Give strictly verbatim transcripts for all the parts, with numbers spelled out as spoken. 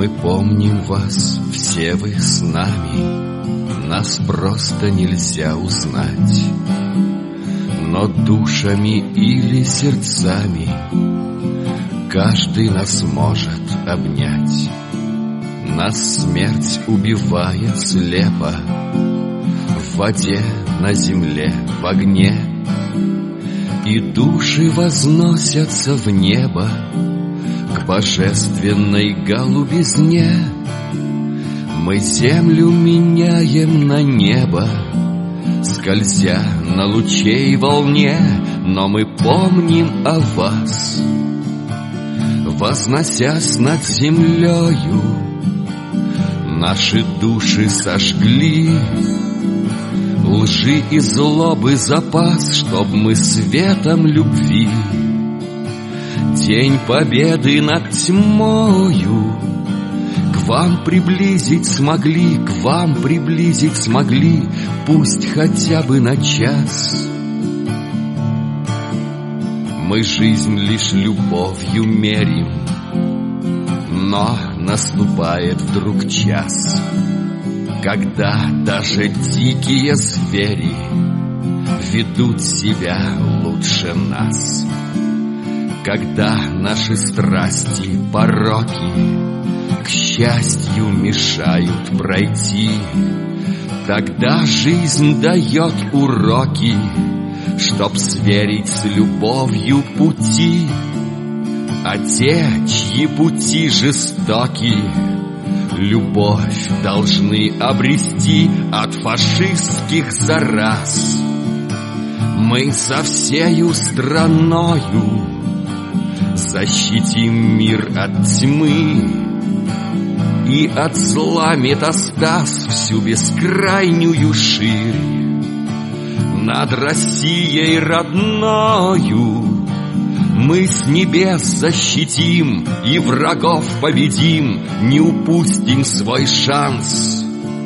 Мы помним вас, все вы с нами, нас просто нельзя узнать. Но душами или сердцами каждый нас может обнять. Нас смерть убивает слепо, в воде, на земле, в огне, и души возносятся в небо к божественной голубизне. Мы землю меняем на небо, скользя на лучей волне, но мы помним о вас, возносясь над землею. Наши души сожгли лжи и злобы запас, чтоб мы светом любви День победы над тьмою к вам приблизить смогли, к вам приблизить смогли, пусть хотя бы на час. Мы жизнь лишь любовью мерим, но наступает вдруг час, когда даже дикие звери ведут себя лучше нас. Когда наши страсти, пороки к счастью мешают пройти, тогда жизнь дает уроки, чтоб сверить с любовью пути. А те, чьи пути жестоки, любовь должны обрести от фашистских зараз. Мы со всею страною защитим мир от тьмы и от зла метастаз всю бескрайнюю ширь. Над Россией родною мы с небес защитим и врагов победим, не упустим свой шанс.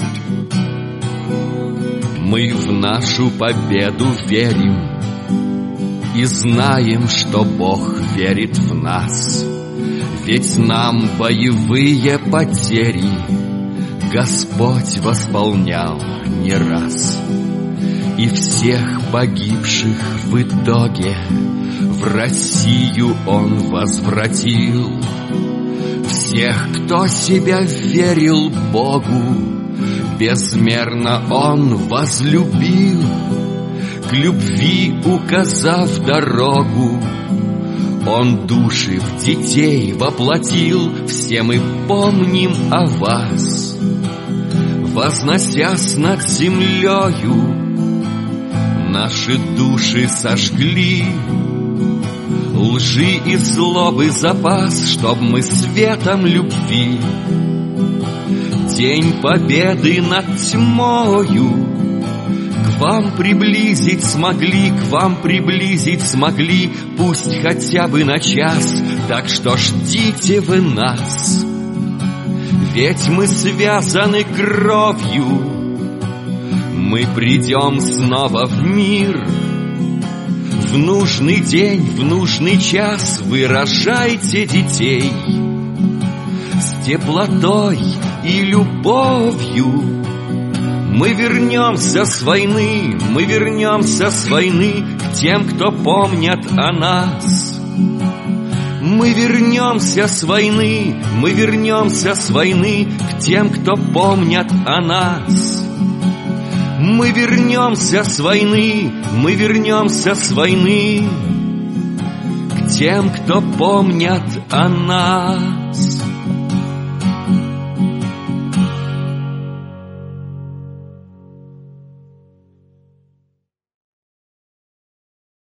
Мы в нашу победу верим и знаем, что Бог верит в нас, ведь нам боевые потери Господь восполнял не раз. И всех погибших в итоге в Россию Он возвратил. Всех, кто себя верил Богу, безмерно Он возлюбил, к любви указав дорогу. Он души в детей воплотил. Все мы помним о вас, возносясь над землею. Наши души сожгли лжи и злобы запас, чтоб мы светом любви День победы над тьмою к вам приблизить смогли, к вам приблизить смогли, пусть хотя бы на час. Так что ждите вы нас, ведь мы связаны кровью. Мы придем снова в мир, в нужный день, в нужный час. Вы рожайте детей с теплотой и любовью. Мы вернемся с войны, мы вернемся с войны к тем, кто помнят о нас. Мы вернемся с войны, мы вернемся с войны к тем, кто помнят о нас. Мы вернемся с войны, мы вернемся с войны к тем, кто помнят о нас.